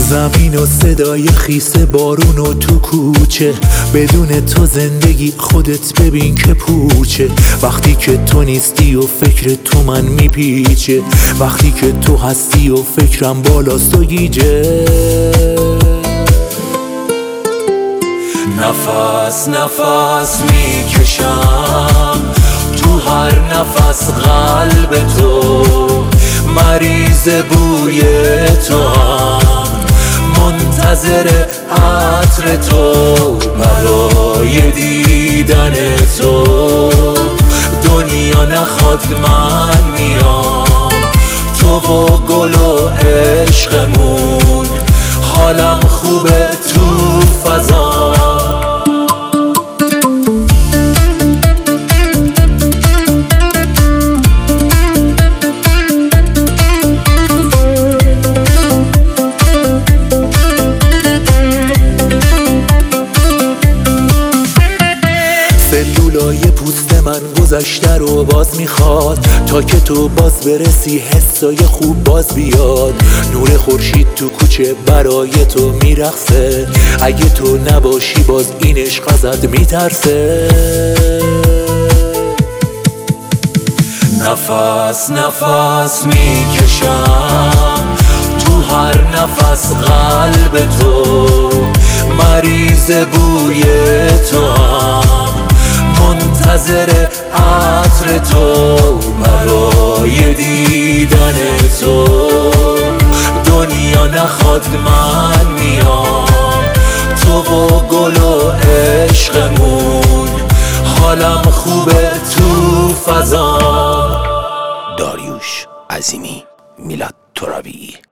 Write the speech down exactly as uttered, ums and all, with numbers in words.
زمین و صدای خیس بارون و تو کوچه، بدون تو زندگی خودت ببین که پوچه. وقتی که تو نیستی و فکر تو من میپیچه، وقتی که تو هستی و فکرم بالاست و گیجه. نفس نفس میکشم تو هر نفس قلب تو، مریض بوی تو هم، منتظر عطر تو، برای دیدن تو. دنیا نخواد من میام، تو و گل و عشقمون، حالم خوبه تو فضا. سلولای پوست من گذشته رو باز میخواد، تا که تو باز برسی حسای خوب باز بیاد. نور خورشید تو کوچه برای تو میرقصه، اگه تو نباشی باز این عشق ازت میترسه. نفس نفس میکشم تو هر نفس قلب تو، مریض بوی تو هم، منتظر عطر تو، برای دیدن تو. دنیا نخواد من میام، تو و گل و عشقمون، حالم خوبه تو فضا. داریوش عظیمی، میلاد ترابی.